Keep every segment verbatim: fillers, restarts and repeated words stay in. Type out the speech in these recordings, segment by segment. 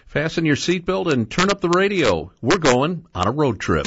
Fasten your seatbelt and turn up the radio. We're going on a road trip.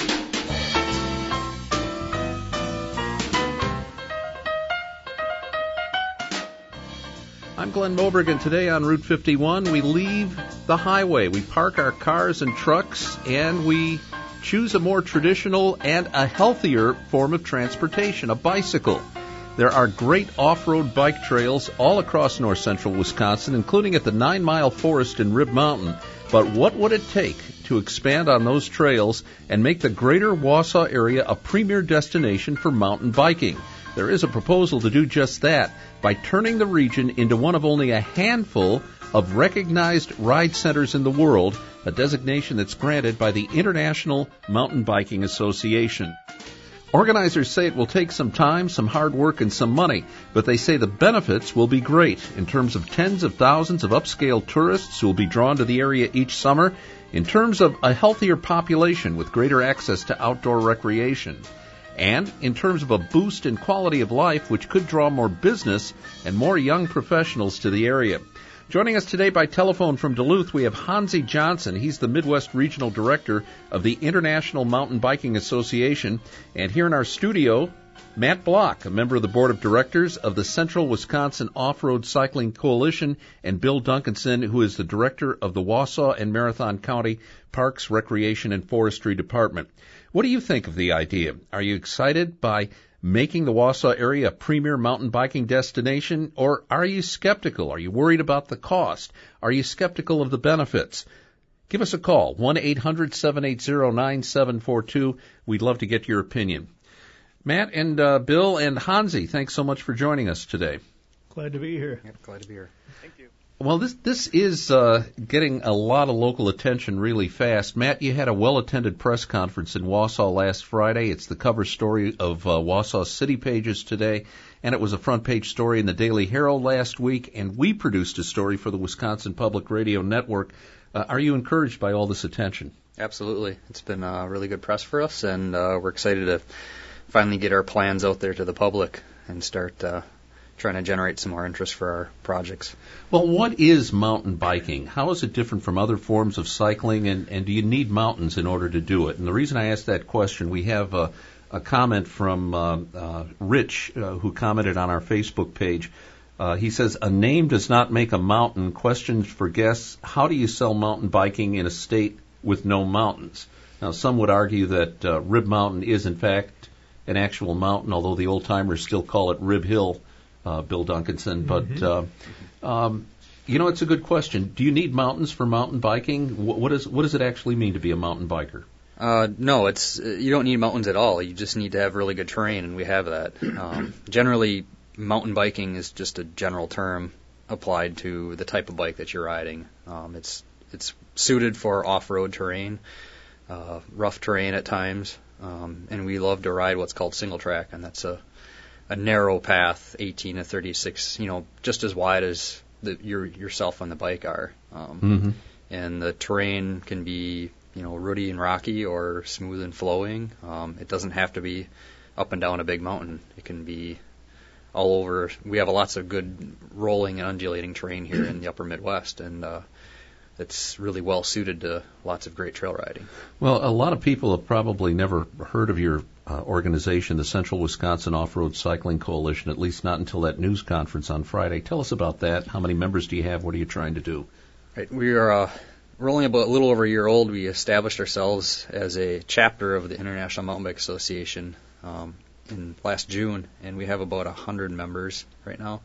I'm Glenn Moberg, and today on Route fifty-one, we leave the highway. We park our cars and trucks, and we choose a more traditional and a healthier form of transportation, a bicycle. There are great off-road bike trails all across north central Wisconsin, including at the Nine Mile Forest in Rib Mountain. But what would it take to expand on those trails and make the greater Wausau area a premier destination for mountain biking? There is a proposal to do just that by turning the region into one of only a handful of recognized ride centers in the world, a designation that's granted by the International Mountain Biking Association. Organizers say it will take some time, some hard work, and some money, but they say the benefits will be great in terms of tens of thousands of upscale tourists who will be drawn to the area each summer, in terms of a healthier population with greater access to outdoor recreation, and in terms of a boost in quality of life which could draw more business and more young professionals to the area. Joining us today by telephone from Duluth, we have Hansi Johnson. He's the Midwest Regional Director of the International Mountain Biking Association. And here in our studio, Matt Block, a member of the Board of Directors of the Central Wisconsin Off-Road Cycling Coalition, and Bill Duncanson, who is the Director of the Wausau and Marathon County Parks, Recreation, and Forestry Department. What do you think of the idea? Are you excited by making the Wausau area a premier mountain biking destination, or are you skeptical? Are you worried about the cost? Are you skeptical of the benefits? Give us a call, one eight hundred seven eight zero nine seven four two. We'd love to get your opinion. Matt and uh, Bill and Hansi, thanks so much for joining us today. Glad to be here. Yep, glad to be here. Thank you. Well, this this is uh, getting a lot of local attention really fast. Matt, you had a well-attended press conference in Wausau last Friday. It's the cover story of uh, Wausau City Pages today, and it was a front-page story in the Daily Herald last week, and we produced a story for the Wisconsin Public Radio Network. Uh, are you encouraged by all this attention? Absolutely. It's been uh, really good press for us, and uh, we're excited to finally get our plans out there to the public and start uh trying to generate some more interest for our projects. Well, what is mountain biking? How is it different from other forms of cycling, and, and do you need mountains in order to do it? And the reason I asked that question, we have a, a comment from uh, uh, Rich, uh, who commented on our Facebook page. Uh, he says, a name does not make a mountain. Questions for guests, how do you sell mountain biking in a state with no mountains? Now, some would argue that uh, Rib Mountain is, in fact, an actual mountain, although the old-timers still call it Rib Hill. Uh, Bill Duncanson, but mm-hmm. uh, um, you know, it's a good question. Do you need mountains for mountain biking? What, what, is, what does it actually mean to be a mountain biker? Uh, no, it's you don't need mountains at all. You just need to have really good terrain, and we have that. Um, generally, mountain biking is just a general term applied to the type of bike that you're riding. Um, it's it's suited for off-road terrain, uh, rough terrain at times, um, and we love to ride what's called single track, and that's a a narrow path, eighteen to thirty-six, you know, just as wide as the, your yourself on the bike are. Um, mm-hmm. And the terrain can be, you know, rooty and rocky or smooth and flowing. Um, it doesn't have to be up and down a big mountain. It can be all over. We have lots of good rolling and undulating terrain here in the upper Midwest, and uh, it's really well suited to lots of great trail riding. Well, a lot of people have probably never heard of your uh, organization, the Central Wisconsin Off-Road Cycling Coalition, at least not until that news conference on Friday. Tell us about that. How many members do you have? What are you trying to do? Right. We are uh, we're only about a little over a year old. We established ourselves as a chapter of the International Mountain Bike Association um, in last June, and we have about one hundred members right now.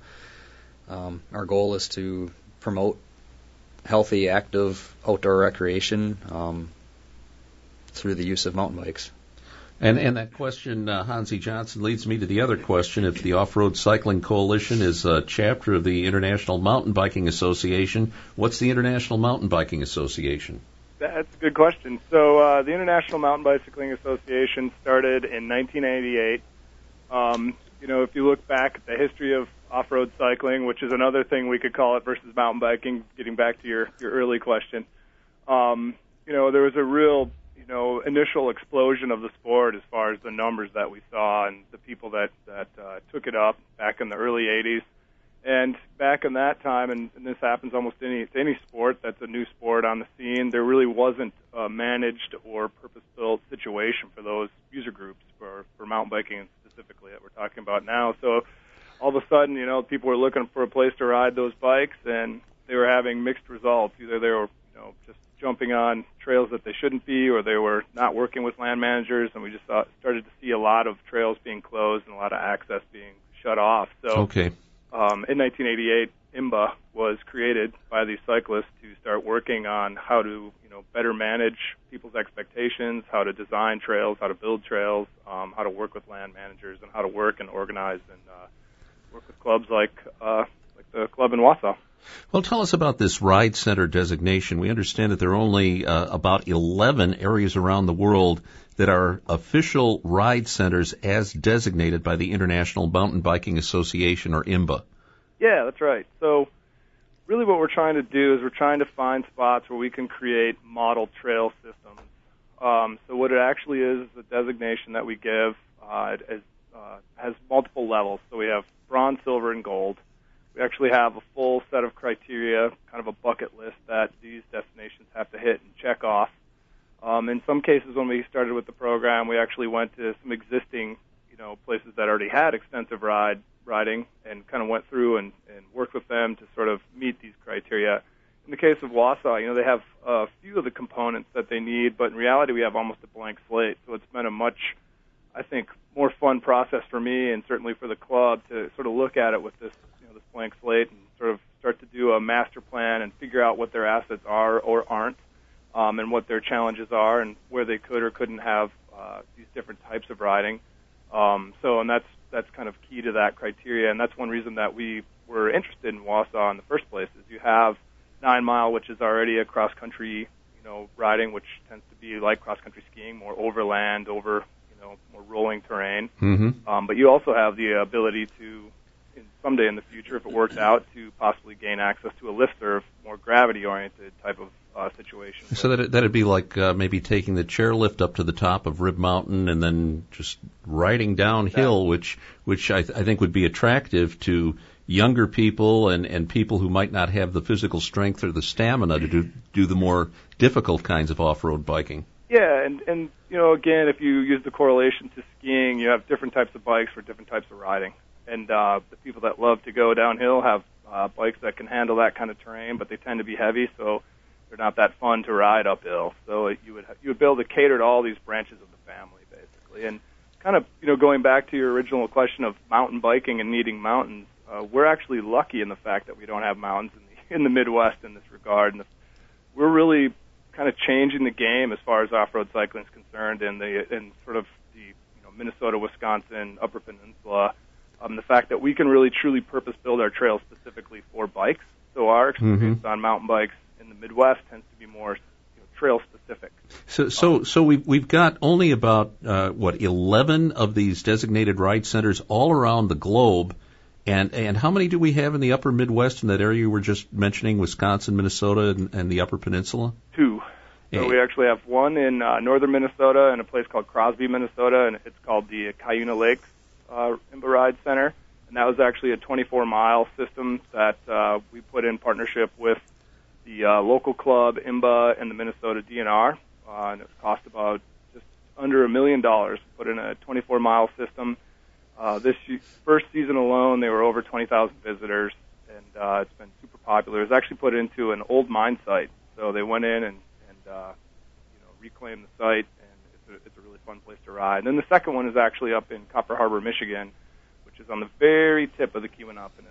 Um, our goal is to promote healthy, active outdoor recreation um, through the use of mountain bikes. And and that question, uh, Hansi Johnson, leads me to the other question. If the Off-Road Cycling Coalition is a chapter of the International Mountain Biking Association, what's the International Mountain Biking Association? That's a good question. So uh, the International Mountain Bicycling Association started in nineteen eighty-eight. Um, you know, if you look back at the history of off-road cycling, which is another thing we could call it versus mountain biking, getting back to your, your early question, um, you know, there was a real, you know, initial explosion of the sport as far as the numbers that we saw and the people that, that uh, took it up back in the early eighties. And back in that time, and, and this happens almost any to any sport that's a new sport on the scene, there really wasn't a managed or purpose-built situation for those user groups for, for mountain biking specifically that we're talking about now. So all of a sudden, you know, people were looking for a place to ride those bikes, and they were having mixed results. Either they were, you know, just jumping on trails that they shouldn't be, or they were not working with land managers, and we just saw, started to see a lot of trails being closed and a lot of access being shut off. So Okay. um, in nineteen eighty-eight, I M B A was created by these cyclists to start working on how to, you know, better manage people's expectations, how to design trails, how to build trails, um, how to work with land managers, and how to work and organize and uh, work with clubs like uh, like the club in Wausau. Well, tell us about this ride center designation. We understand that there are only uh, about eleven areas around the world that are official ride centers as designated by the International Mountain Biking Association, or I M B A. Yeah, that's right. So really what we're trying to do is we're trying to find spots where we can create model trail systems. Um, so what it actually is is a designation that we give. Uh, it is, uh, has multiple levels. So we have bronze, silver, and gold. We actually have a full set of criteria, kind of a bucket list that these destinations have to hit and check off. Um, in some cases, when we started with the program, we actually went to some existing, you know, places that already had extensive ride riding and kind of went through and, and worked with them to sort of meet these criteria. In the case of Wausau, you know, they have a few of the components that they need, but in reality, we have almost a blank slate. So it's been a much, I think, more fun process for me and certainly for the club to sort of look at it with this, you know, this blank slate and sort of start to do a master plan and figure out what their assets are or aren't. Um, and what their challenges are and where they could or couldn't have uh, these different types of riding. Um, so, and that's that's kind of key to that criteria, and that's one reason that we were interested in Wausau in the first place. Is you have Nine Mile, which is already a cross-country, you know, riding, which tends to be like cross-country skiing, more overland, over, you know, more rolling terrain. Mm-hmm. Um, but you also have the ability to, in someday in the future, if it works out, to possibly gain access to a lift serve, more gravity-oriented type of Uh, situation. So that that'd be like uh, maybe taking the chairlift up to the top of Rib Mountain and then just riding downhill, yeah. which which I, th- I think would be attractive to younger people and, and people who might not have the physical strength or the stamina to do do the more difficult kinds of off-road biking. Yeah, and and you know, again, if you use the correlation to skiing, you have different types of bikes for different types of riding, and uh, the people that love to go downhill have uh, bikes that can handle that kind of terrain, but they tend to be heavy, so they're not that fun to ride uphill. So you would you would be able to cater to all these branches of the family, basically. And kind of, you know, going back to your original question of mountain biking and needing mountains, uh, we're actually lucky in the fact that we don't have mountains in the, in the Midwest in this regard. And the, we're really kind of changing the game as far as off-road cycling is concerned in the in sort of the, you know, Minnesota, Wisconsin, Upper Peninsula. Um, the fact that we can really truly purpose build our trails specifically for bikes. So our experience mm-hmm. on mountain bikes in the Midwest tends to be more, you know, trail specific. So, so, um, so we've we've got only about uh, what eleven of these designated ride centers all around the globe, and and how many do we have in the Upper Midwest in that area you were just mentioning, Wisconsin, Minnesota, and, and the Upper Peninsula? Two. So hey. we actually have one in uh, northern Minnesota in a place called Crosby, Minnesota, and it's called the Cuyuna Lakes uh, I M B A Ride Center, and that was actually a twenty-four mile system that uh, we put in partnership with the uh, local club, I M B A, and the Minnesota D N R, uh, and it cost about just under a million dollars to put in a twenty-four mile system. Uh, this first season alone, there were over twenty thousand visitors, and uh, it's been super popular. It was actually put into an old mine site, so they went in and, and uh, you know, reclaimed the site, and it's a, it's a really fun place to ride. And then the second one is actually up in Copper Harbor, Michigan, which is on the very tip of the Keweenaw Peninsula.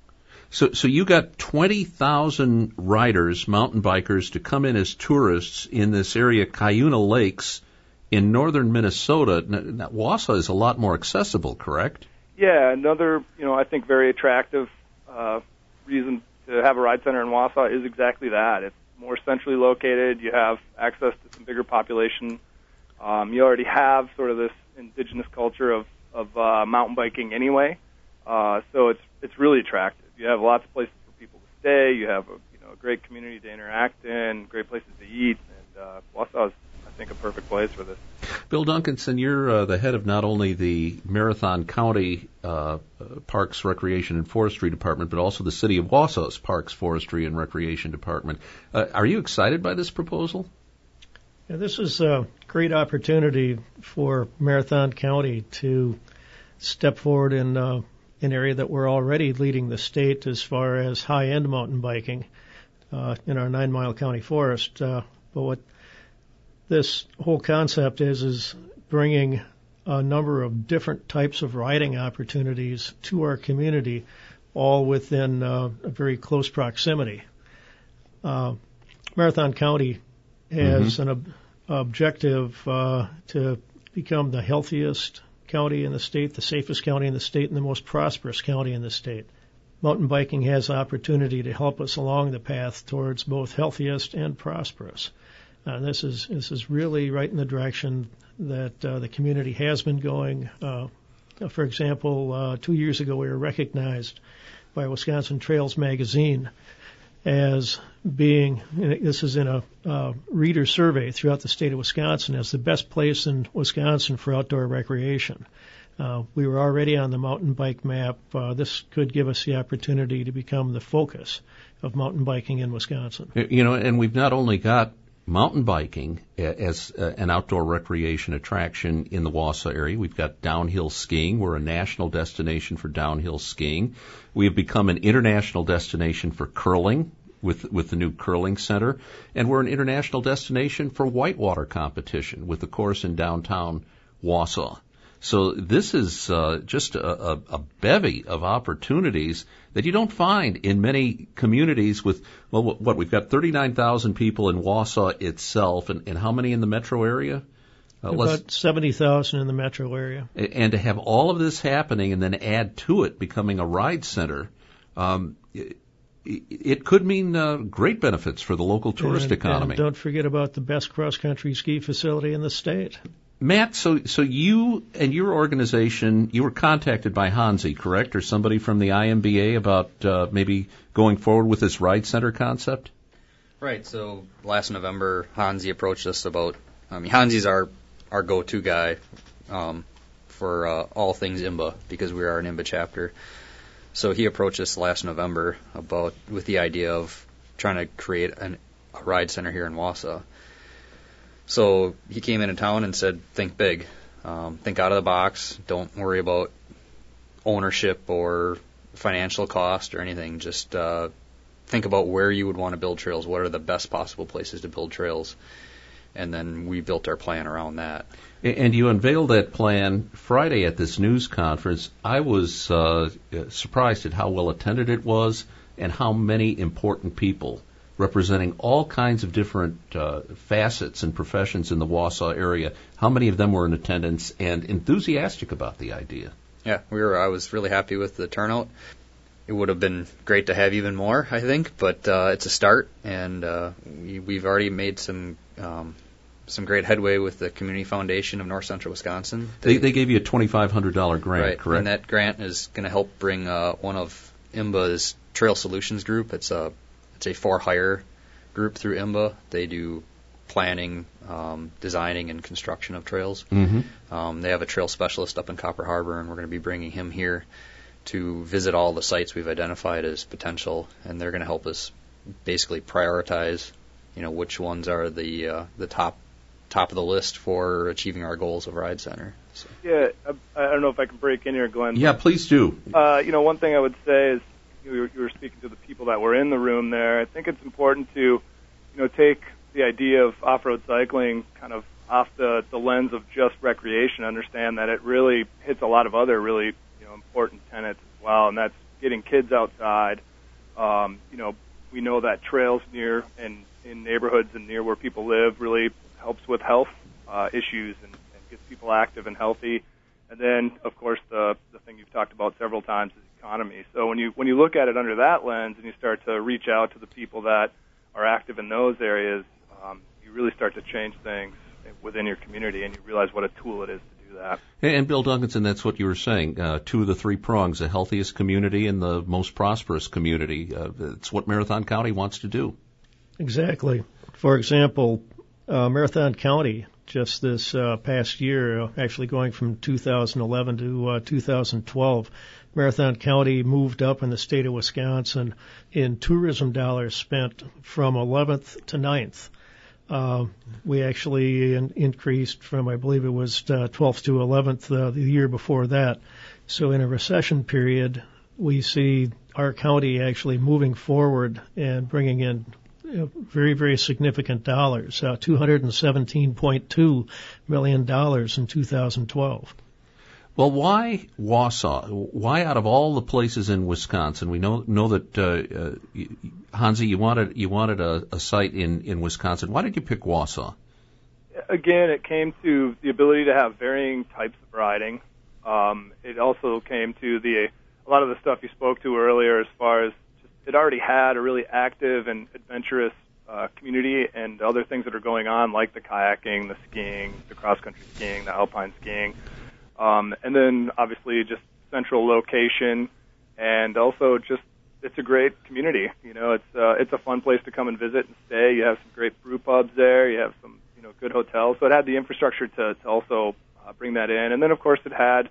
So, so you got twenty thousand riders, mountain bikers, to come in as tourists in this area, Cuyuna Lakes, in northern Minnesota. Now, Wausau is a lot more accessible, correct? Yeah, another, you know, I think very attractive uh, reason to have a ride center in Wausau is exactly that. It's more centrally located. You have access to some bigger population. Um, you already have sort of this indigenous culture of, of uh, mountain biking anyway, uh, so it's it's really attractive. You have lots of places for people to stay. You have a, you know, a great community to interact in, great places to eat, and uh, Wausau is, I think, a perfect place for this. Bill Duncanson, you're uh, the head of not only the Marathon County uh, Parks, Recreation, and Forestry Department, but also the City of Wausau's Parks, Forestry, and Recreation Department. Uh, are you excited by this proposal? Yeah, this is a great opportunity for Marathon County to step forward in uh, an area that we're already leading the state as far as high-end mountain biking uh, in our nine-mile county forest. Uh, but what this whole concept is is bringing a number of different types of riding opportunities to our community, all within uh, a very close proximity. Uh, Marathon County has mm-hmm. an ob- objective uh, to become the healthiest county in the state, the safest county in the state, and the most prosperous county in the state. Mountain biking has opportunity to help us along the path towards both healthiest and prosperous. Uh, this is this is really right in the direction that uh, the community has been going. Uh, for example, uh, two years ago we were recognized by Wisconsin Trails magazine as being, this is in a uh, reader survey throughout the state of Wisconsin, as the best place in Wisconsin for outdoor recreation. Uh, we were already on the mountain bike map. Uh, this could give us the opportunity to become the focus of mountain biking in Wisconsin. You know, and we've not only got mountain biking as uh, an outdoor recreation attraction in the Wausau area. We've got downhill skiing. We're a national destination for downhill skiing. We have become an international destination for curling with with the new curling center, and we're an international destination for whitewater competition with the course in downtown Wausau. So this is uh, just a, a, a bevy of opportunities that you don't find in many communities with, well, what, we've got thirty-nine thousand people in Wausau itself, and, and how many in the metro area? Uh, About seventy thousand in the metro area. And to have all of this happening and then add to it becoming a ride center, um, it, it could mean uh, great benefits for the local tourist and, economy. And don't forget about the best cross-country ski facility in the state. Matt, so so you and your organization, you were contacted by Hansi, correct, or somebody from the I M B A about uh, maybe going forward with this ride center concept? Right. So last November, Hansi approached us about. I mean, Hansi's our our go-to guy um, for uh, all things I M B A because we are an I M B A chapter. So he approached us last November about with the idea of trying to create an, a ride center here in Wausau. So he came into town and said, think big, um, think out of the box, don't worry about ownership or financial cost or anything, just uh, think about where you would want to build trails, what are the best possible places to build trails, and then we built our plan around that. And you unveiled that plan Friday at this news conference. I was uh, surprised at how well attended it was and how many important people representing all kinds of different uh, facets and professions in the Wausau area. How many of them were in attendance and enthusiastic about the idea? Yeah, we were. I was really happy with the turnout. It would have been great to have even more, I think, but uh, it's a start, and uh, we, we've already made some um, some great headway with the Community Foundation of North Central Wisconsin. They, they, they gave you a twenty-five hundred dollars grant, right, correct? And that grant is going to help bring uh, one of I M B A's Trail Solutions Group. It's a It's a for-hire group through I M B A. They do planning, um, designing, and construction of trails. Mm-hmm. Um, they have a trail specialist up in Copper Harbor, and we're going to be bringing him here to visit all the sites we've identified as potential, and they're going to help us basically prioritize, you know, which ones are the uh, the top top of the list for achieving our goals of Ride Center. So. Yeah, I, I don't know if I can break in here, Glenn. Yeah, please do. Uh, you know, one thing I would say is, you were, you were speaking to the people that were in the room there. I think it's important to, you know, take the idea of off-road cycling kind of off the, the lens of just recreation, understand that it really hits a lot of other really, you know, important tenets as well, and that's getting kids outside. Um, you know, we know that trails near and in neighborhoods and near where people live really helps with health uh, issues and, and gets people active and healthy. And then, of course, the the thing you've talked about several times is economy. So when you when you look at it under that lens and you start to reach out to the people that are active in those areas, um, you really start to change things within your community, and you realize what a tool it is to do that. And Bill Duncanson, that's what you were saying. Uh, two of the three prongs: the healthiest community and the most prosperous community. Uh, it's what Marathon County wants to do. Exactly. For example, uh, Marathon County just this uh, past year, uh, actually going from two thousand eleven to uh, two thousand twelve. Marathon County moved up in the state of Wisconsin in tourism dollars spent from eleventh to ninth. Uh, we actually in, increased from, I believe it was uh, twelfth to eleventh uh, the year before that. So in a recession period, we see our county actually moving forward and bringing in you know, very, very significant dollars, uh, two hundred seventeen point two million dollars in two thousand twelve. Well, why Wausau? Why, out of all the places in Wisconsin, we know know that uh, uh, Hansi, you wanted you wanted a, a site in, in Wisconsin. Why did you pick Wausau? Again, it came to the ability to have varying types of riding. Um, it also came to the a lot of the stuff you spoke to earlier, as far as just, it already had a really active and adventurous uh, community, and other things that are going on, like the kayaking, the skiing, the cross-country skiing, the alpine skiing. Um, and then obviously just central location, and also just it's a great community. You know, it's uh, it's a fun place to come and visit and stay. You have some great brew pubs there. You have some you know good hotels. So it had the infrastructure to, to also uh, bring that in. And then of course it had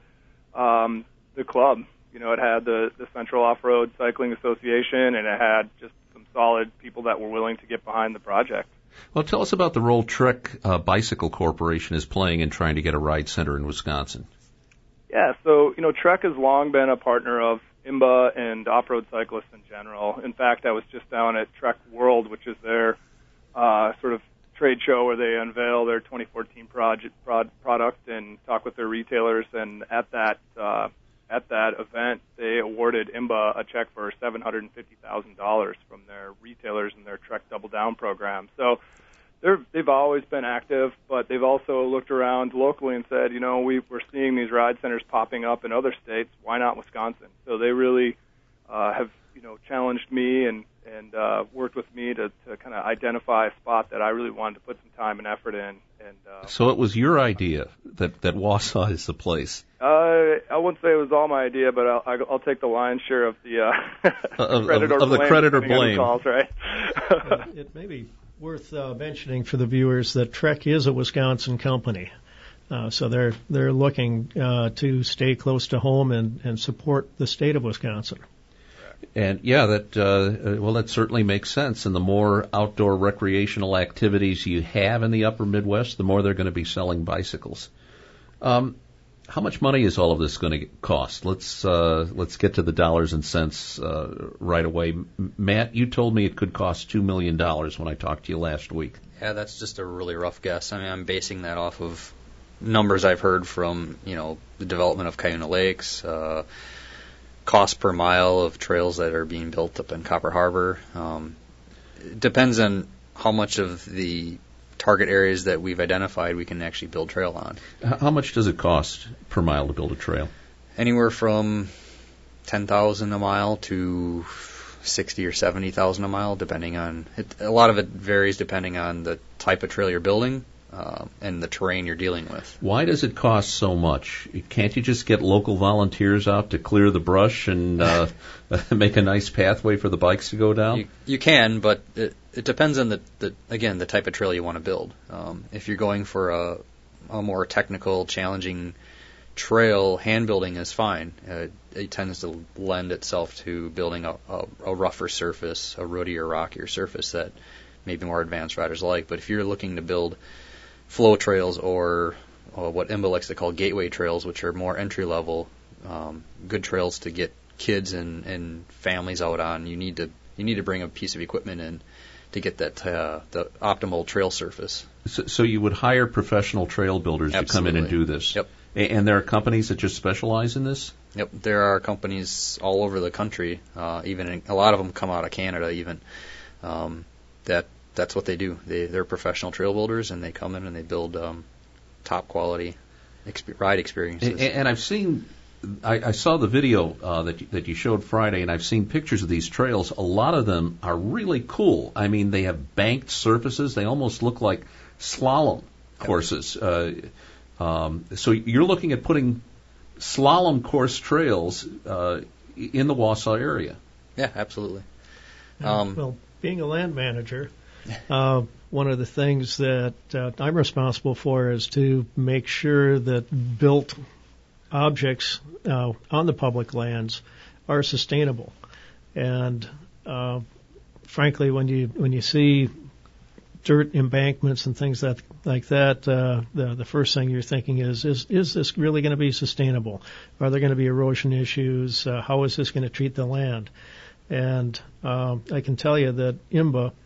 um, the club. You know, it had the the Central Off-Road Cycling Association, and it had just some solid people that were willing to get behind the project. Well, tell us about the role Trek uh, Bicycle Corporation is playing in trying to get a ride center in Wisconsin. Yeah, so, you know, Trek has long been a partner of I M B A and off-road cyclists in general. In fact, I was just down at Trek World, which is their uh, sort of trade show where they unveil their twenty fourteen project, prod, product and talk with their retailers. And at that uh, at that event, they awarded I M B A a check for seven hundred fifty thousand dollars from their retailers in their Trek Double Down program. So they're, they've always been active, but they've also looked around locally and said, you know, we, we're seeing these ride centers popping up in other states. Why not Wisconsin? So they really uh, have, you know, challenged me and, and uh, worked with me to, to kind of identify a spot that I really wanted to put some time and effort in. And uh, so it was your idea that, that Wausau is the place. Uh, I wouldn't say it was all my idea, but I'll, I'll take the lion's share of the uh, of, credit of, or of the blame, credit or blame. Calls, right? It may be worth uh, mentioning for the viewers that Trek is a Wisconsin company, uh, so they're they're looking uh, to stay close to home and, and support the state of Wisconsin. And yeah, that uh, well, that certainly makes sense. And the more outdoor recreational activities you have in the Upper Midwest, the more they're going to be selling bicycles. Um, How much money is all of this going to cost? Let's uh, let's get to the dollars and cents uh, right away. M- Matt, you told me it could cost two million dollars when I talked to you last week. Yeah, that's just a really rough guess. I mean, I'm basing that off of numbers I've heard from, you know, the development of Cuyuna Lakes, uh, cost per mile of trails that are being built up in Copper Harbor. Um, it depends on how much of the target areas that we've identified we can actually build trail on. How much does it cost per mile to build a trail? Anywhere from ten thousand a mile to sixty or seventy thousand a mile, depending on it. A lot of it varies depending on the type of trail you're building uh, and the terrain you're dealing with. Why does it cost so much? Can't you just get local volunteers out to clear the brush and uh, make a nice pathway for the bikes to go down? You, you can, but it, it depends on the, the again the type of trail you want to build. Um, if you're going for a, a more technical, challenging trail, hand building is fine. Uh, it tends to lend itself to building a, a, a rougher surface, a roadier, rockier surface that maybe more advanced riders like. But if you're looking to build flow trails or, or what I M B A likes to call gateway trails, which are more entry level, um, good trails to get kids and, and families out on, you need to you need to bring a piece of equipment in to get that uh, the optimal trail surface. So, so you would hire professional trail builders Absolutely. to come in and do this? Yep. And there are companies that just specialize in this? Yep. There are companies all over the country, uh, even in, a lot of them come out of Canada even, um, that that's what they do. They, they're professional trail builders, and they come in and they build um, top quality exp- ride experiences. And, and I've seen, I, I saw the video uh, that you, that you showed Friday, and I've seen pictures of these trails. A lot of them are really cool. I mean, they have banked surfaces. They almost look like slalom courses. Uh, um, so you're looking at putting slalom course trails uh, in the Wausau area. Yeah, absolutely. Yeah, Um, well, being a land manager, uh, one of the things that uh, I'm responsible for is to make sure that built objects uh, on the public lands are sustainable. And uh, frankly, when you when you see dirt embankments and things that like that, uh, the the first thing you're thinking is is is this really going to be sustainable? Are there going to be erosion issues? Uh, how is this going to treat the land? And uh, I can tell you that I M B A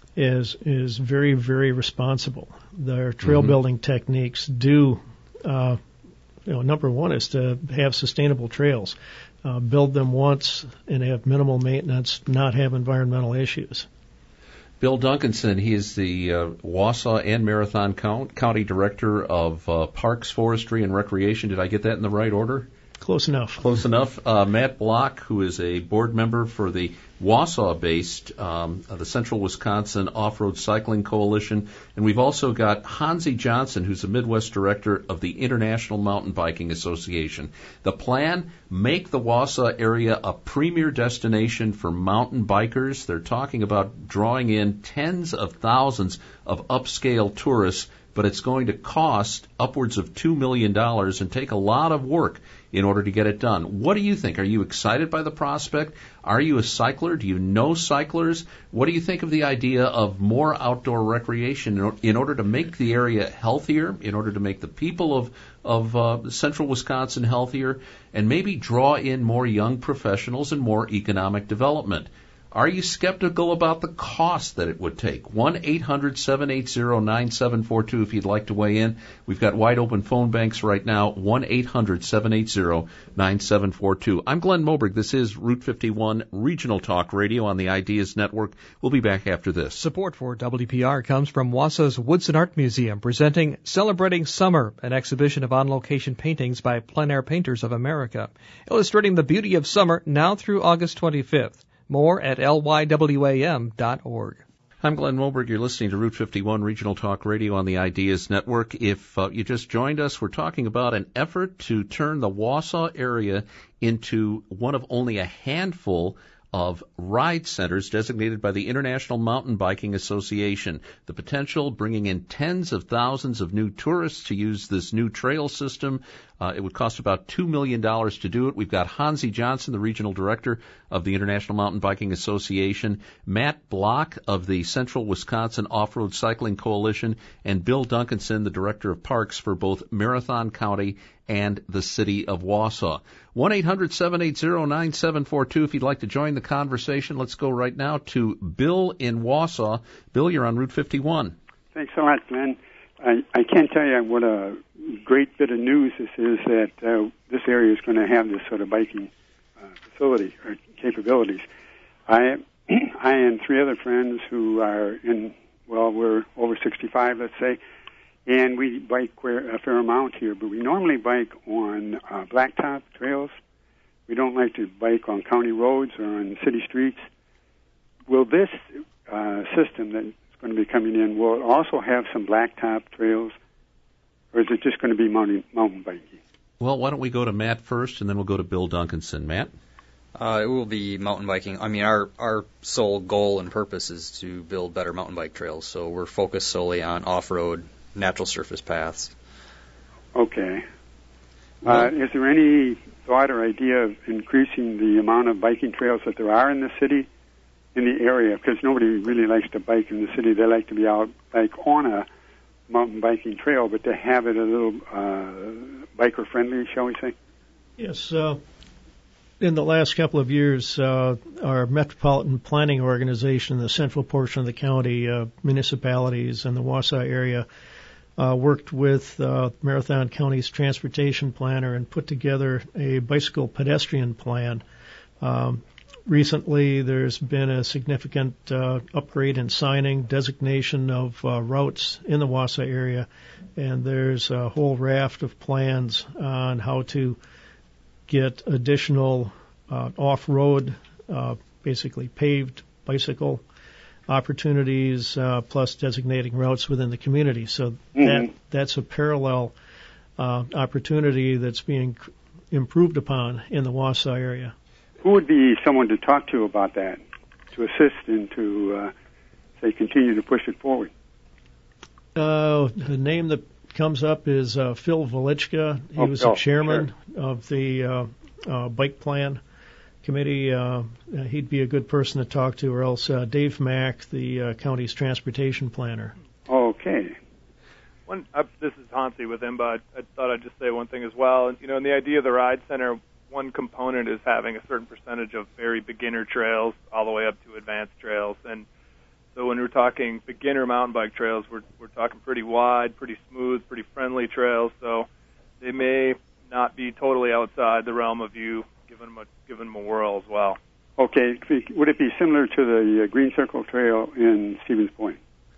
is is very very responsible. Their trail mm-hmm. building techniques do. Uh, you know, number one is to have sustainable trails, uh, build them once and have minimal maintenance, not have environmental issues. Bill Duncanson, he is the uh, Wausau and Marathon Count, County Director of uh, Parks, Forestry, and Recreation. Did I get that in the right order? Close enough. Close enough. Uh, Matt Block, who is a board member for the Wausau-based um, uh, the Central Wisconsin Off-Road Cycling Coalition. And we've also got Hansi Johnson, who's the Midwest Director of the International Mountain Biking Association. The plan, make the Wausau area a premier destination for mountain bikers. They're talking about drawing in tens of thousands of upscale tourists, but it's going to cost upwards of two million dollars and take a lot of work in order to get it done. What do you think? Are you excited by the prospect? Are you a cycler? Do you know cyclers? What do you think of the idea of more outdoor recreation in order to make the area healthier, in order to make the people of, of uh, central Wisconsin healthier, and maybe draw in more young professionals and more economic development? Are you skeptical about the cost that it would take? one eight hundred seven eight zero nine seven four two if you'd like to weigh in. We've got wide open phone banks right now, one eight hundred seven eight zero nine seven four two. I'm Glenn Moberg. This is Route fifty-one Regional Talk Radio on the Ideas Network. We'll be back after this. Support for W P R comes from Wausau's Woodson Art Museum, presenting Celebrating Summer, an exhibition of on-location paintings by plein air painters of America, illustrating the beauty of summer now through August twenty-fifth. More at L Y W A M dot org. I'm Glenn Moberg. You're listening to Route fifty-one Regional Talk Radio on the Ideas Network. If uh, you just joined us, we're talking about an effort to turn the Wausau area into one of only a handful of ride centers designated by the International Mountain Biking Association. The potential, bringing in tens of thousands of new tourists to use this new trail system. Uh, it would cost about two million dollars to do it. We've got Hansi Johnson, the Regional Director of the International Mountain Biking Association, Matt Block of the Central Wisconsin Off-Road Cycling Coalition, and Bill Duncanson, the Director of Parks for both Marathon County and the City of Wausau. one eight hundred seven eight zero nine seven four two if you'd like to join the conversation. Let's go right now to Bill in Wausau. Bill, you're on Route fifty-one. Thanks a lot, Glenn. I, I can't tell you what a great bit of news this is that uh, this area is going to have this sort of biking uh, facility or capabilities. I, I and three other friends who are in, well, we're over sixty-five, let's say, and we bike a fair amount here, but we normally bike on uh, blacktop trails. We don't like to bike on county roads or on city streets. Will this uh, system that's going to be coming in, will it also have some blacktop trails, or is it just going to be mountain, mountain biking? Well, why don't we go to Matt first, and then we'll go to Bill Duncanson. Matt? Uh, it will be mountain biking. I mean, our, our sole goal and purpose is to build better mountain bike trails, so we're focused solely on off-road natural surface paths. Okay. Uh, is there any thought or idea of increasing the amount of biking trails that there are in the city, in the area? Because nobody really likes to bike in the city. They like to be out, like, on a mountain biking trail, but to have it a little uh, biker-friendly, shall we say? Yes. Uh, in the last couple of years, uh, our metropolitan planning organization, the central portion of the county, uh, municipalities, and the Wausau area, Uh, worked with uh, Marathon County's transportation planner and put together a bicycle pedestrian plan. Um, recently, there's been a significant uh, upgrade in signing, designation of uh, routes in the Wausau area, and there's a whole raft of plans on how to get additional uh, off-road, uh, basically paved bicycle opportunities, uh, plus designating routes within the community. So mm-hmm. that that's a parallel uh, opportunity that's being improved upon in the Wausau area. Who would be someone to talk to about that, to assist and to uh, they continue to push it forward? Uh, the name that comes up is uh, Phil Velichka. He oh, was Phil, the chairman sure. of the uh, uh, bike plan committee. Uh, he'd be a good person to talk to, or else uh, Dave Mack, the uh, county's transportation planner. Okay. One, uh, this is Hansi with IMBA. I, I thought I'd just say one thing as well. You know, in the idea of the Ride Center, one component is having a certain percentage of very beginner trails all the way up to advanced trails. And so when we're talking beginner mountain bike trails, we're we're talking pretty wide, pretty smooth, pretty friendly trails. So they may not be totally outside the realm of you giving them a, giving them a whirl as well. Okay. Would it be similar to the uh, Green Circle Trail in Stevens Point?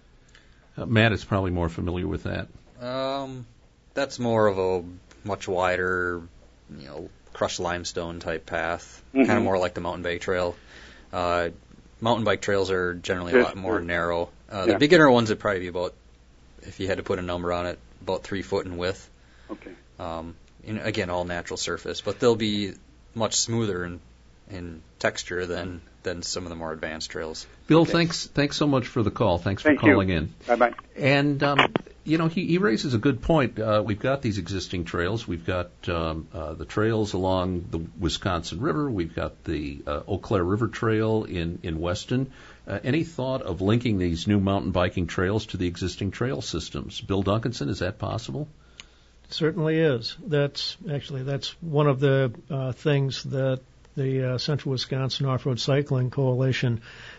Uh, Matt is probably more familiar with that. Um, that's more of a much wider, you know, crushed limestone type path, mm-hmm. kind of more like the mountain bike trail. Uh, mountain bike trails are generally a yes, lot more sure. narrow. Uh, yeah. The beginner ones would probably be about, if you had to put a number on it, about three foot in width. Okay. Um, and again, all natural surface, but they'll be much smoother in, in texture than, than some of the more advanced trails. Bill, okay. thanks thanks so much for the call. Thanks Thank for calling you. in. Bye-bye. And, um, you know, he, he raises a good point. Uh, we've got these existing trails. We've got um, uh, the trails along the Wisconsin River. We've got the uh, Eau Claire River Trail in, in Weston. Uh, any thought of linking these new mountain biking trails to the existing trail systems? Bill Duncanson, is that possible? Certainly is. That's actually that's one of the uh, things that the uh, Central Wisconsin Off-Road Cycling Coalition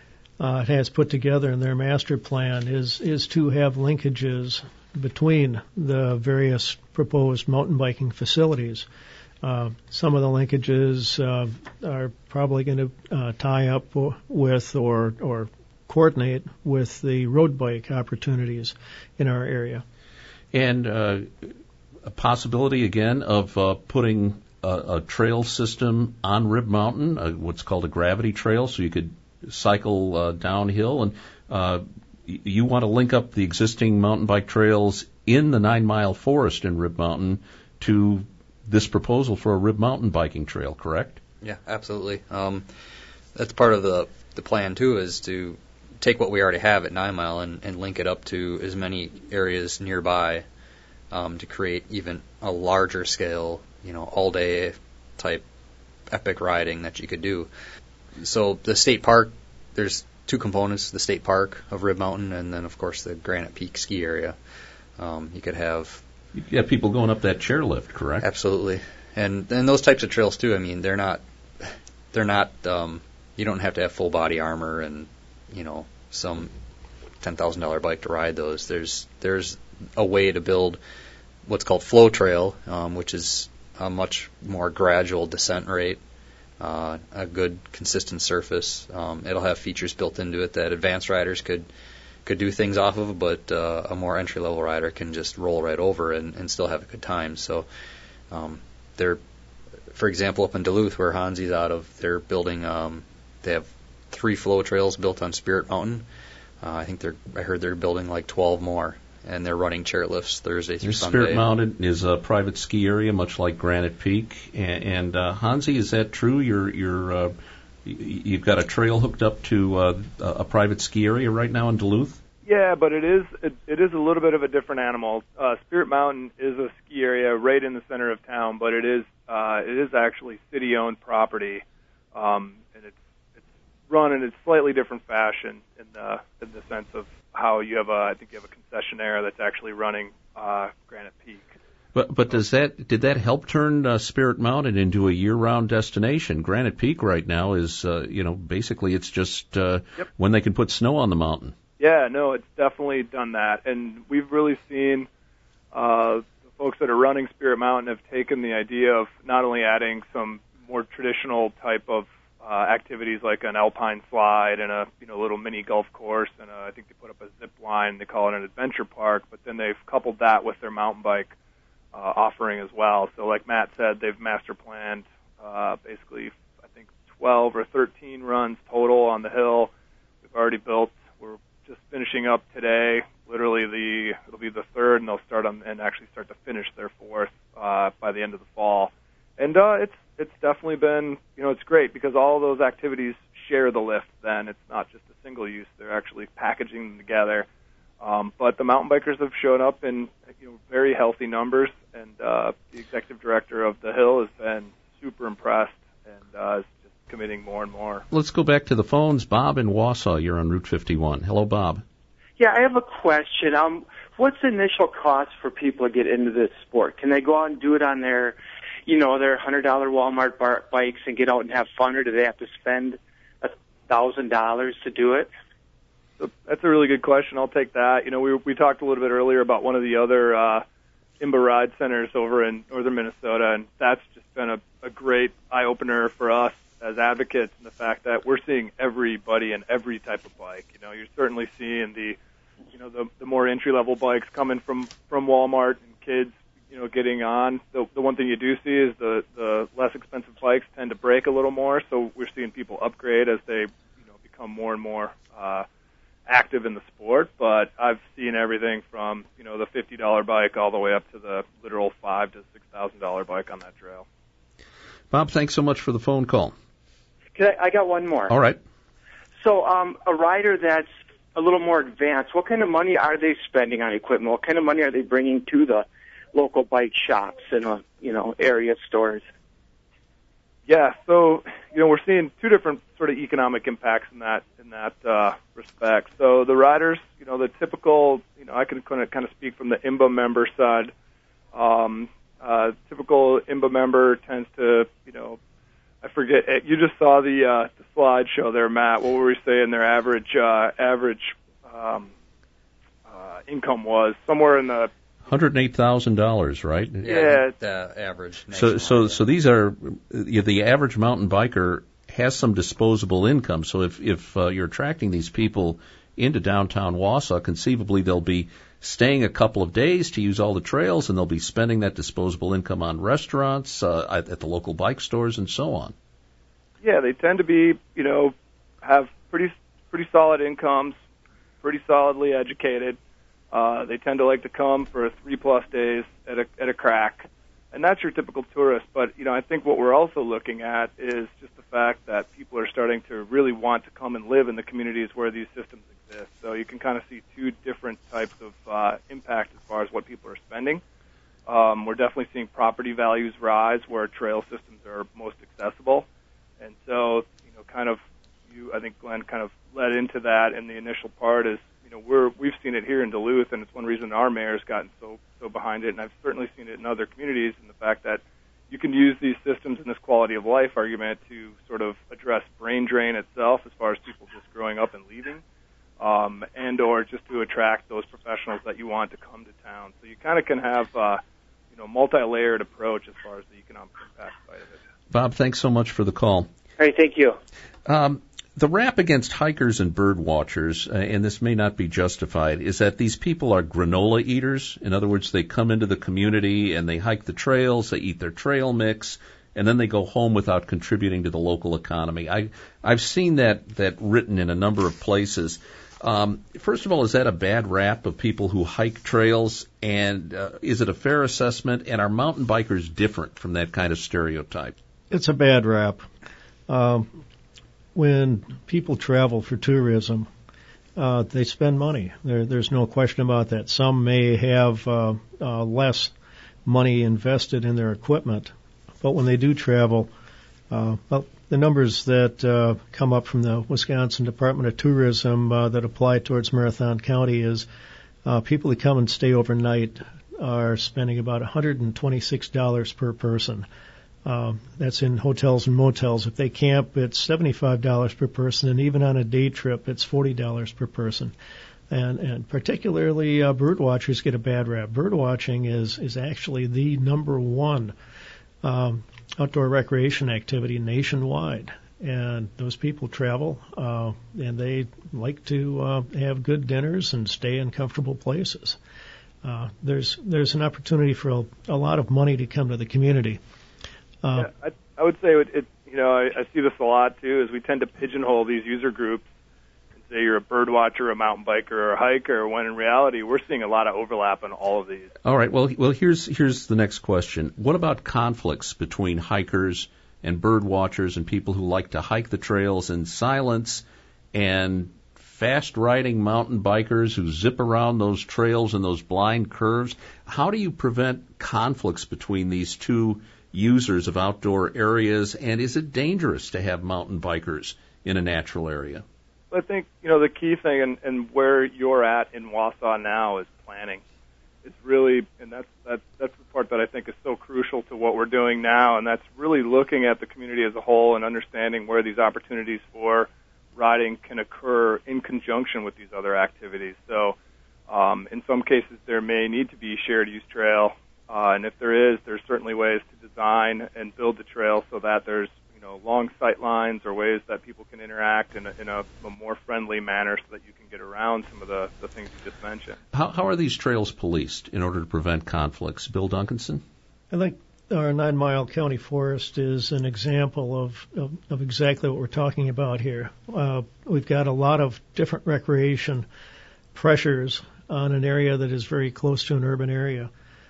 uh, has put together in their master plan is is to have linkages between the various proposed mountain biking facilities. Uh, some of the linkages uh, are probably going to uh, tie up with or or coordinate with the road bike opportunities in our area. And uh, a possibility, again, of uh, putting a, a trail system on Rib Mountain, uh, what's called a gravity trail, so you could cycle uh, downhill. And uh, you want to link up the existing mountain bike trails in the Nine Mile Forest in Rib Mountain to this proposal for a Rib Mountain biking trail, correct? Yeah, absolutely. Um, that's part of the, the plan, too, is to take what we already have at Nine Mile and, and link it up to as many areas nearby um, to create even a larger scale, you know, all-day type epic riding that you could do. So the state park, there's two components, the state park of Rib Mountain and then, of course, the Granite Peak ski area. Um, you could have... You have people going up that chairlift, correct? Absolutely. And and those types of trails, too, I mean, they're not... They're not... Um, you don't have to have full body armor and, you know, some ten thousand dollars bike to ride those. There's there's a way to build what's called flow trail, um, which is a much more gradual descent rate, uh, a good consistent surface. Um, it'll have features built into it that advanced riders could could do things off of, but uh, a more entry level rider can just roll right over and, and still have a good time. So um, they're, for example, up in Duluth where Hansi's out of, they're building. Um, they have three flow trails built on Spirit Mountain. Uh, I think they're. I heard they're building like twelve more, and they're running chairlifts Thursday through Sunday. Spirit Mountain is a private ski area, much like Granite Peak. And, and uh, Hansi, is that true? You're you're uh, you've got a trail hooked up to uh, a private ski area right now in Duluth? Yeah, but it is it, it is a little bit of a different animal. Uh, Spirit Mountain is a ski area right in the center of town, but it is uh, it is actually city-owned property, um, and it's it's run in a slightly different fashion in the in the sense of how you have a I think you have a concessionaire that's actually running uh, Granite Peak. But but does that did that help turn uh, Spirit Mountain into a year-round destination? Granite Peak right now is uh, you know basically it's just uh, yep. when they can put snow on the mountain. Yeah, no, it's definitely done that, and we've really seen uh, the folks that are running Spirit Mountain have taken the idea of not only adding some more traditional type of uh, activities like an alpine slide and a you know little mini golf course, and a, I think they put up a zip line. They call it an adventure park, but then they've coupled that with their mountain bike uh, offering as well. So, like Matt said, they've master planned uh, basically I think twelve or thirteen runs total on the hill. We've already built. We're just finishing up today. Literally, the it'll be the third, and they'll start on and actually start to finish their fourth uh, by the end of the fall. And uh, it's it's definitely been you know it's great because all of those activities share the lift. Then it's not just a single use; they're actually packaging them together. Um, but the mountain bikers have shown up in you know, very healthy numbers, and uh, the executive director of the Hill has been super impressed and uh, is just committing more and more. Let's go back to the phones. Bob in Wausau, you're on Route fifty-one. Hello, Bob. Yeah, I have a question. Um, what's the initial cost for people to get into this sport? Can they go out and do it on their, you know, their one hundred dollars Walmart bar- bikes and get out and have fun, or do they have to spend one thousand dollars to do it? So that's a really good question. I'll take that. You know, we we talked a little bit earlier about one of the other uh, I M B A ride centers over in northern Minnesota, and that's just been a, a great eye-opener for us as advocates, and the fact that we're seeing everybody and every type of bike. You know, you're certainly seeing the, you know, the, the more entry-level bikes coming from, from Walmart, and kids, you know, getting on. The, the one thing you do see is the, the less expensive bikes tend to break a little more, so we're seeing people upgrade as they, you know, become more and more uh, active in the sport. But I've seen everything from, you know, the fifty dollars bike all the way up to the literal five thousand to six thousand dollars bike on that trail. Bob, thanks so much for the phone call. Can I, I got one more. All right. So um, a rider that's a little more advanced, what kind of money are they spending on equipment? What kind of money are they bringing to the local bike shops and, uh, you know, area stores? Yeah, so, you know, we're seeing two different sort of economic impacts in that in that uh, respect. So the riders, you know, the typical, you know, I can kind of, kind of speak from the I M B A member side. Um, uh, typical I M B A member tends to, you know, I forget. You just saw the uh, the slideshow there, Matt. What were we saying? Their average uh, average um, uh, income was somewhere in the one hundred eight thousand dollars, right? Yeah, the average. So, so, so these are the average mountain biker has some disposable income. So, if if uh, you're attracting these people into downtown Wausau, conceivably they'll be staying a couple of days to use all the trails, and they'll be spending that disposable income on restaurants, uh, at, at the local bike stores, and so on. Yeah, they tend to be, you know, have pretty pretty solid incomes, pretty solidly educated. Uh, they tend to like to come for three plus days at a at a crack, and that's your typical tourist. But you know, I think what we're also looking at is just the fact that people are starting to really want to come and live in the communities where these systems exist. So you can kind of see two different types of uh, impact as far as what people are spending. Um, we're definitely seeing property values rise where trail systems are most accessible, and so you know, kind of you, I think Glenn kind of led into that in the initial part is. You know, we're, we've seen it here in Duluth, and it's one reason our mayor's gotten so so behind it, and I've certainly seen it in other communities, in the fact that you can use these systems and this quality of life argument to sort of address brain drain itself as far as people just growing up and leaving, um, and or just to attract those professionals that you want to come to town. So you kind of can have, uh, you know, multi-layered approach as far as the economic impact side of it. Bob, thanks so much for the call. All right, thank you. Um, The rap against hikers and bird watchers, uh, and this may not be justified, is that these people are granola eaters. In other words, they come into the community and they hike the trails, they eat their trail mix, and then they go home without contributing to the local economy. I, I've seen that, that written in a number of places. Um, first of all, is that a bad rap of people who hike trails, and uh, is it a fair assessment, and are mountain bikers different from that kind of stereotype? It's a bad rap. Um, When people travel for tourism, uh, they spend money. There, there's no question about that. Some may have uh, uh, less money invested in their equipment, but when they do travel, uh, well, the numbers that uh, come up from the Wisconsin Department of Tourism uh, that apply towards Marathon County is uh, people that come and stay overnight are spending about one hundred twenty-six dollars per person. Uh, that's in hotels and motels. If they camp, it's seventy-five dollars per person, and even on a day trip, it's forty dollars per person. And, and particularly uh, bird watchers get a bad rap. Bird watching is, is actually the number one um, outdoor recreation activity nationwide. And those people travel, uh, and they like to uh, have good dinners and stay in comfortable places. Uh, there's there's an opportunity for a, a lot of money to come to the community. Uh, yeah, I, I would say it, it you know, I, I see this a lot too, is we tend to pigeonhole these user groups and say you're a bird watcher, a mountain biker, or a hiker, when in reality we're seeing a lot of overlap in all of these. All right, well, well, here's here's the next question. What about conflicts between hikers and bird watchers and people who like to hike the trails in silence and fast-riding mountain bikers who zip around those trails and those blind curves. How do you prevent conflicts between these two users of outdoor areas, and is it dangerous to have mountain bikers in a natural area? I think, you know, the key thing and, and where you're at in Wausau now is planning. It's really, and that's, that's, that's the part that I think is so crucial to what we're doing now, and that's really looking at the community as a whole and understanding where these opportunities for riding can occur in conjunction with these other activities. So um, in some cases there may need to be shared use trail, uh, and if there is, there's certainly ways to design and build the trail so that there's, you know, long sight lines or ways that people can interact in a, in a, a more friendly manner so that you can get around some of the, the things you just mentioned. How, how are these trails policed in order to prevent conflicts? Bill Duncanson? I think our Nine Mile County Forest is an example of, of, of exactly what we're talking about here. Uh, we've got a lot of different recreation pressures on an area that is very close to an urban area.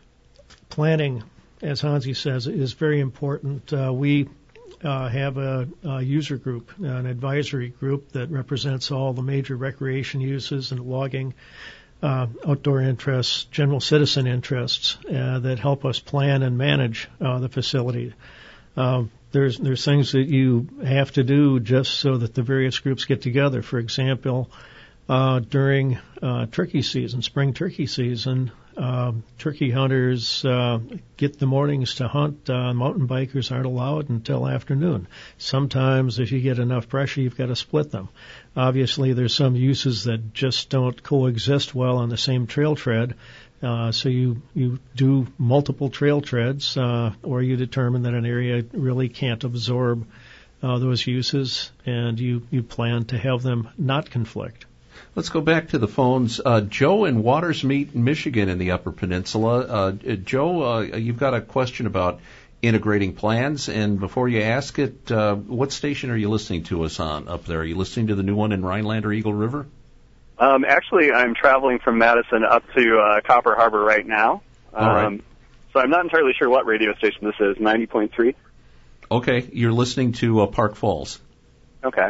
Planning, as Hansi says, is very important. Uh, we uh, have a, a user group, an advisory group that represents all the major recreation uses and logging, uh, outdoor interests, general citizen interests uh, that help us plan and manage uh, the facility. Uh, there's there's things that you have to do just so that the various groups get together. For example, uh, during uh, turkey season, spring turkey season, uh, turkey hunters uh, get the mornings to hunt. Uh, mountain bikers aren't allowed until afternoon. Sometimes, if you get enough pressure, you've got to split them. Obviously, there's some uses that just don't coexist well on the same trail tread. Uh, so you, you do multiple trail treads, uh, or you determine that an area really can't absorb uh, those uses, and you, you plan to have them not conflict. Let's go back to the phones. Uh, Joe in Watersmeet, Michigan, in the Upper Peninsula. Uh, Joe, uh, you've got a question about integrating plans, and before you ask it, uh, what station are you listening to us on up there? Are you listening to the new one in Rhineland or Eagle River? Um, actually, I'm traveling from Madison up to uh, Copper Harbor right now. Um, All right. So I'm not entirely sure what radio station this is, ninety point three? Okay, you're listening to uh, Park Falls. Okay.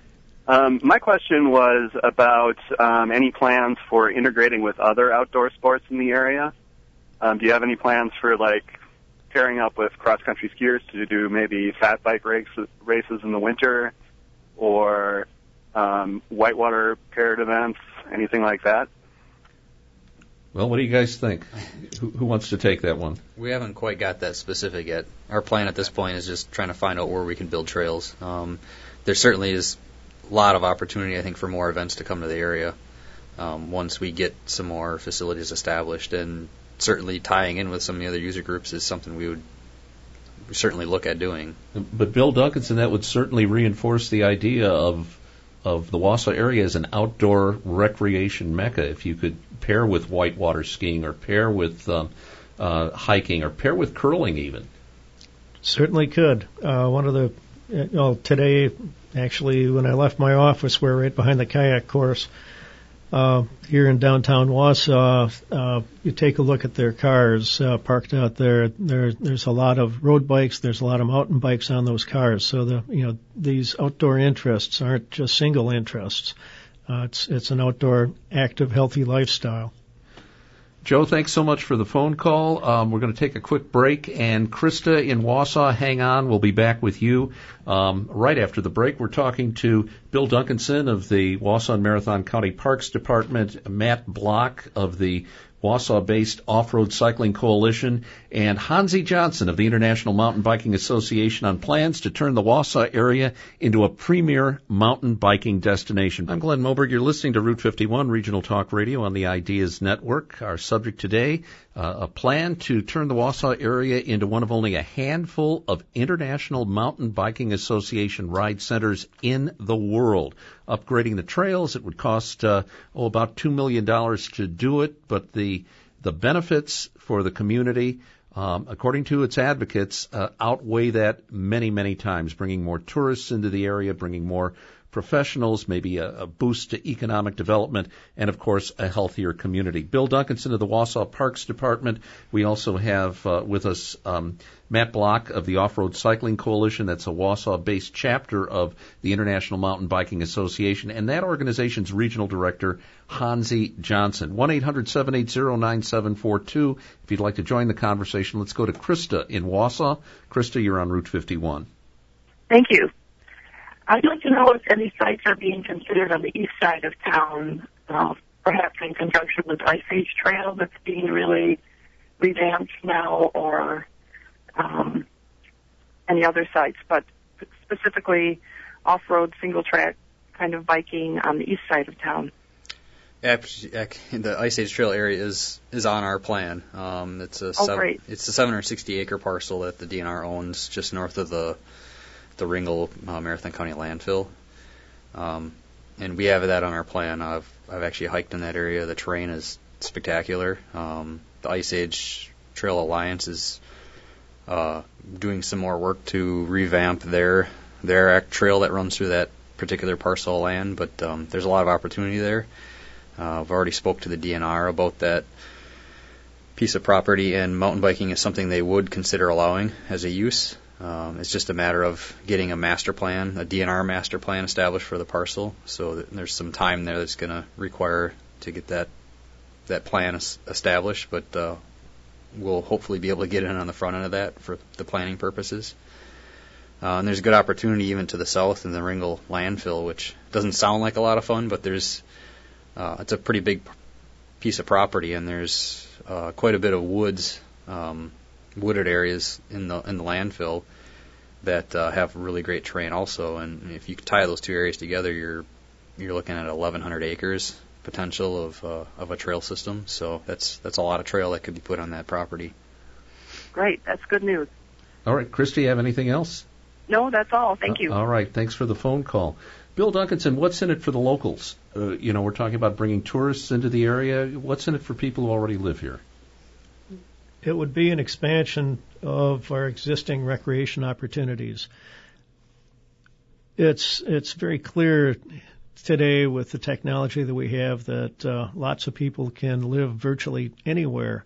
Um, my question was about um, any plans for integrating with other outdoor sports in the area. Um, do you have any plans for, like, pairing up with cross-country skiers to do maybe fat bike races, races in the winter, or um, whitewater paired events, anything like that? Well, what do you guys think? Who, who wants to take that one? We haven't quite got that specific yet. Our plan at this point is just trying to find out where we can build trails. Um, there certainly is a lot of opportunity, I think, for more events to come to the area um, once we get some more facilities established, and certainly tying in with some of the other user groups is something we would certainly look at doing. But Bill Duncanson, that would certainly reinforce the idea of of the Wausau area as an outdoor recreation mecca. If you could pair with whitewater skiing, or pair with um, uh, hiking, or pair with curling even. Certainly could. Uh, one of the, uh, well, today, actually, when I left my office, we're right behind the kayak course. Uh, here in downtown Wausau, uh, you take a look at their cars uh, parked out there. There, there's a lot of road bikes. There's a lot of mountain bikes on those cars. So the, you know, these outdoor interests aren't just single interests. Uh, it's it's an outdoor, active, healthy lifestyle. Joe, thanks so much for the phone call. Um, we're going to take a quick break, and Krista in Wausau, hang on. We'll be back with you um, right after the break. We're talking to Bill Duncanson of the Wausau and Marathon County Parks Department, Matt Block of the Wausau-based Off-Road Cycling Coalition, and Hansi Johnson of the International Mountain Biking Association on plans to turn the Wausau area into a premier mountain biking destination. I'm Glenn Moberg. You're listening to Route fifty-one Regional Talk Radio on the Ideas Network. Our subject today, uh, a plan to turn the Wausau area into one of only a handful of International Mountain Biking Association ride centers in the world. Upgrading the trails, it would cost uh, oh about two million dollars to do it, but the the benefits for the community, um, according to its advocates, uh, outweigh that many, many times, bringing more tourists into the area, bringing more professionals, maybe a, a boost to economic development, and, of course, a healthier community. Bill Duncanson of the Wausau Parks Department. We also have uh, with us um, Matt Block of the Off-Road Cycling Coalition. That's a Wausau-based chapter of the International Mountain Biking Association, and that organization's regional director, Hansi Johnson. one eight hundred seven eight zero nine seven four two. If you'd like to join the conversation, let's go to Krista in Wausau. Krista, you're on Route fifty-one. Thank you. I'd like to know if any sites are being considered on the east side of town, uh, perhaps in conjunction with Ice Age Trail that's being really revamped now, or um, any other sites, but specifically off-road, single-track kind of biking on the east side of town. The Ice Age Trail area is is on our plan. Um, it's a oh, seven, great. It's a seven hundred sixty acre parcel that the D N R owns just north of the the Ringel uh, Marathon County landfill, um, and we have that on our plan. I've I've actually hiked in that area. The terrain is spectacular. Um, the Ice Age Trail Alliance is uh, doing some more work to revamp their their trail that runs through that particular parcel of land, but um, there's a lot of opportunity there. Uh, I've already spoke to the D N R about that piece of property, and mountain biking is something they would consider allowing as a use. Um, it's just a matter of getting a master plan, a D N R master plan established for the parcel. So that there's some time there that's going to require to get that that plan es- established, but uh, we'll hopefully be able to get in on the front end of that for the planning purposes. Uh, and there's a good opportunity even to the south in the Ringel landfill, which doesn't sound like a lot of fun, but there's uh, it's a pretty big piece of property, and there's uh, quite a bit of woods. Um, wooded areas in the in the landfill that uh, have really great terrain also, and if you tie those two areas together, you're you're looking at eleven hundred acres potential of uh, of a trail system. So that's that's a lot of trail that could be put on that property. Great, that's good news. All right, Christy, you have anything else? No, that's all. Thank you. Uh, all right, thanks for the phone call. Bill Duncanson, what's in it for the locals? Uh, you know, we're talking about bringing tourists into the area. What's in it for people who already live here? It would be an expansion of our existing recreation opportunities. It's it's very clear today with the technology that we have that uh, lots of people can live virtually anywhere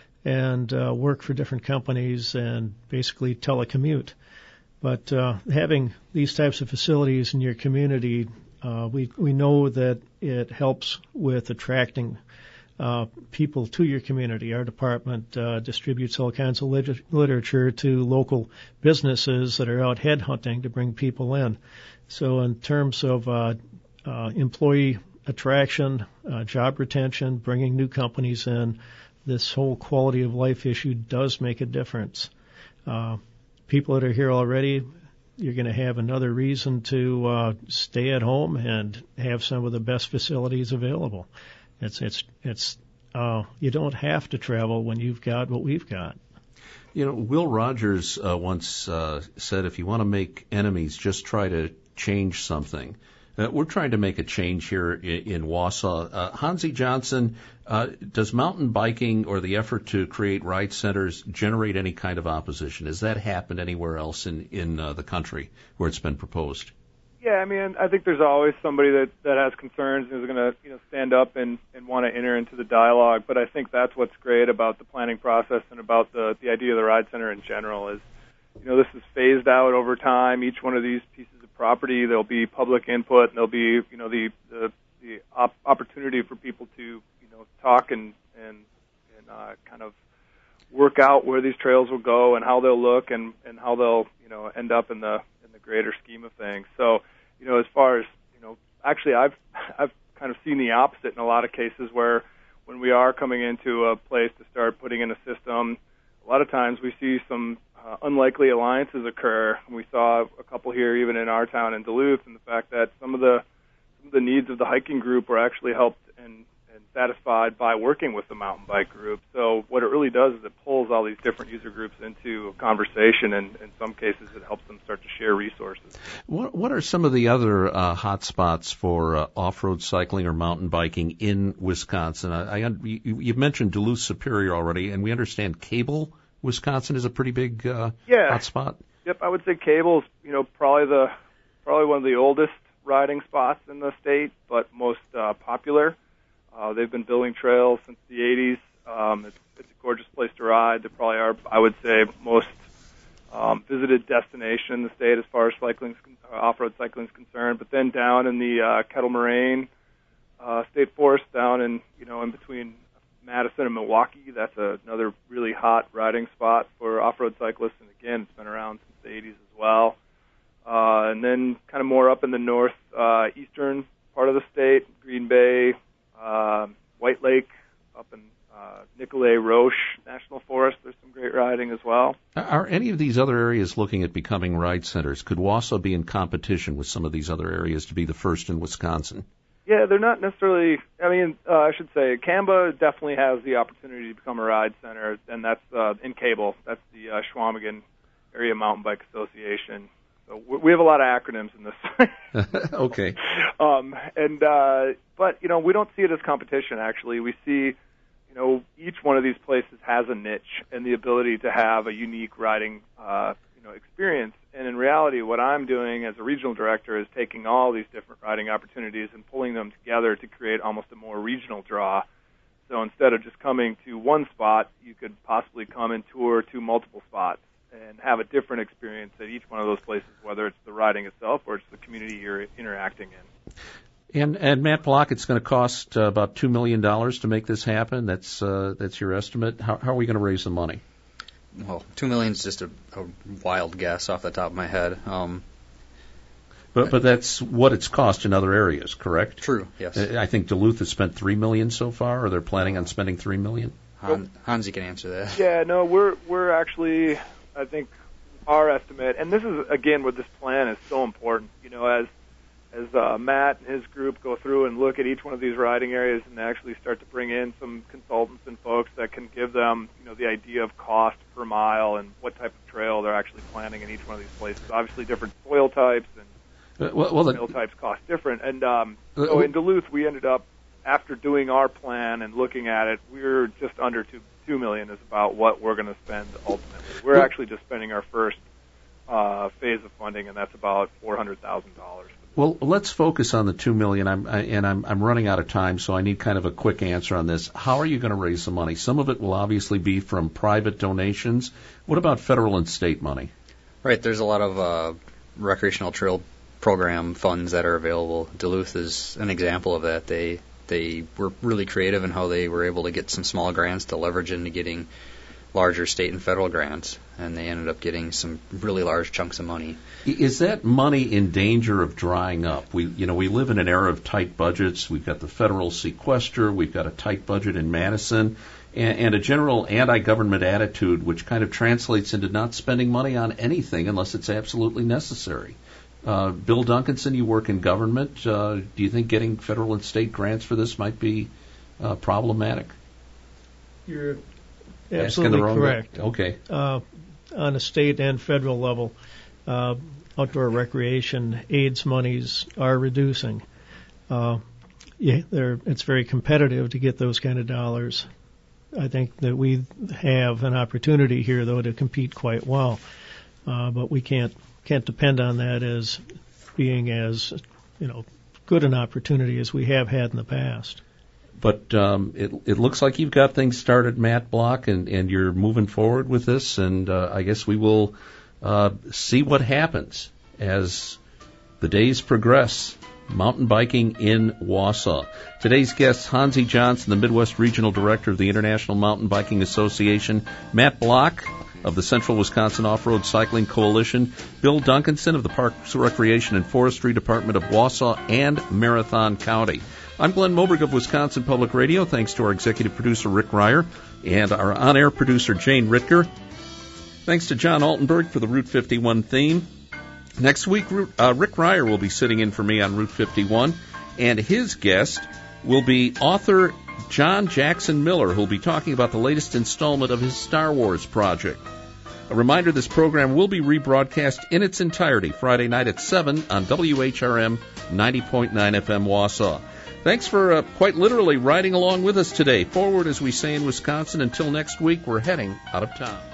and uh, work for different companies and basically telecommute. But uh, having these types of facilities in your community, uh, we we know that it helps with attracting Uh, people to your community. Our department uh, distributes all kinds of lit- literature to local businesses that are out headhunting to bring people in. So in terms of uh, uh, employee attraction, uh, job retention, bringing new companies in, this whole quality of life issue does make a difference. Uh, people that are here already, you're going to have another reason to uh, stay at home and have some of the best facilities available. It's it's it's uh, you don't have to travel when you've got what we've got. You know, Will Rogers uh, once uh, said, if you want to make enemies, just try to change something. Uh, we're trying to make a change here in, in Wausau. Uh, Hansi Johnson, uh, does mountain biking or the effort to create ride centers generate any kind of opposition? Has that happened anywhere else in, in uh, the country where it's been proposed? Yeah, I mean, I think there's always somebody that, that has concerns and is going to, you know, stand up and, and want to enter into the dialogue. But I think that's what's great about the planning process and about the, the idea of the Ride Center in general is, you know, this is phased out over time. Each one of these pieces of property, there'll be public input, and there'll be, you know, the the, the op- opportunity for people to, you know, talk and and and uh, kind of work out where these trails will go and how they'll look and, and how they'll, you know, end up in the in the greater scheme of things. So, you know, as far as, you know, actually I've I've kind of seen the opposite in a lot of cases where when we are coming into a place to start putting in a system, a lot of times we see some uh, unlikely alliances occur. We saw a couple here even in our town in Duluth, and the fact that some of the some of the needs of the hiking group were actually helped and, and satisfied by working with the mountain bike group. So what it really does is it pulls all these different user groups into a conversation, and in some cases it helps them start to share resources. What, what are some of the other uh, hot spots for uh, off-road cycling or mountain biking in Wisconsin? I, I you, you've mentioned Duluth Superior already, and we understand Cable, Wisconsin is a pretty big uh, yeah. hot spot. Yep, I would say Cable's, you know, probably the probably one of the oldest riding spots in the state, but most uh, popular. Uh, they've been building trails since the eighties. Um, it's, it's a gorgeous place to ride. They probably are, I would say, most um, visited destination in the state as far as cycling, uh, off-road cycling is concerned. But then down in the uh, Kettle Moraine uh, State Forest, down in you know in between Madison and Milwaukee, that's a, another really hot riding spot for off-road cyclists. And again, it's been around since the eighties as well. Uh, and then kind of more up in the north uh, eastern part of the state, Green Bay, uh, White Lake, up in uh, Nicolet Roche National Forest. There's some great riding as well. Are any of these other areas looking at becoming ride centers? Could Wausau be in competition with some of these other areas to be the first in Wisconsin? Yeah, they're not necessarily, I mean, uh, I should say, Camba definitely has the opportunity to become a ride center, and that's uh, in Cable. That's the uh, Schwamigan Area Mountain Bike Association. So we have a lot of acronyms in this. Okay. Um, and uh, but you know, we don't see it as competition. Actually, we see, you know, each one of these places has a niche and the ability to have a unique riding, uh, you know, experience. And in reality, what I'm doing as a regional director is taking all these different riding opportunities and pulling them together to create almost a more regional draw. So instead of just coming to one spot, you could possibly come and tour to multiple spots and have a different experience at each one of those places, whether it's the riding itself or it's the community you're interacting in. And, and Matt Block, it's going to cost uh, about two million dollars to make this happen. That's uh, that's your estimate. How, how are we going to raise the money? Well, two million is just a, a wild guess off the top of my head. Um, but but that's what it's cost in other areas, correct? True. Yes. I think Duluth has spent three million so far, or they're planning on spending three million. Han, Hansi can answer that. Yeah. No, we're we're actually. I think our estimate, and this is, again, where this plan is so important, you know, as as uh, Matt and his group go through and look at each one of these riding areas and actually start to bring in some consultants and folks that can give them, you know, the idea of cost per mile and what type of trail they're actually planning in each one of these places. Obviously, different soil types and uh, well, well, soil the, types cost different. And um, uh, so in Duluth, we ended up, after doing our plan and looking at it, we were just under two Two million is about what we're going to spend ultimately. We're actually just spending our first uh, phase of funding, and that's about four hundred thousand dollars. Well, let's focus on the two million. I'm I, and I'm I'm running out of time, so I need kind of a quick answer on this. How are you going to raise the money? Some of it will obviously be from private donations. What about federal and state money? Right. There's a lot of uh, recreational trail program funds that are available. Duluth is an example of that. They They were really creative in how they were able to get some small grants to leverage into getting larger state and federal grants, and they ended up getting some really large chunks of money. Is that money in danger of drying up? We, you know, we live in an era of tight budgets. We've got the federal sequester. We've got a tight budget in Madison, and, and a general anti-government attitude, which kind of translates into not spending money on anything unless it's absolutely necessary. Uh, Bill Duncanson, you work in government. Uh, do you think getting federal and state grants for this might be uh, problematic? You're absolutely correct. Guy. Okay. Uh, on a state and federal level, uh, outdoor recreation aids monies are reducing. Uh, yeah, they're, it's very competitive to get those kind of dollars. I think that we have an opportunity here, though, to compete quite well, uh, but we can't. Can't depend on that as being as, you know, good an opportunity as we have had in the past. But um, it, it looks like you've got things started, Matt Block, and, and you're moving forward with this, and uh, I guess we will uh, see what happens as the days progress. Mountain biking in Wausau. Today's guest, Hansi Johnson, the Midwest Regional Director of the International Mountain Biking Association, Matt Block of the Central Wisconsin Off-Road Cycling Coalition, Bill Duncanson of the Parks, Recreation, and Forestry Department of Wausau and Marathon County. I'm Glenn Moberg of Wisconsin Public Radio. Thanks to our executive producer, Rick Ryer, and our on-air producer, Jane Ritker. Thanks to John Altenberg for the Route fifty-one theme. Next week, uh, Rick Ryer will be sitting in for me on Route fifty-one, and his guest will be author John Jackson Miller, who will be talking about the latest installment of his Star Wars project. A reminder, this program will be rebroadcast in its entirety Friday night at seven on W H R M ninety point nine F M Wausau. Thanks for uh, quite literally riding along with us today. Forward, as we say in Wisconsin. Until next week, we're heading out of town.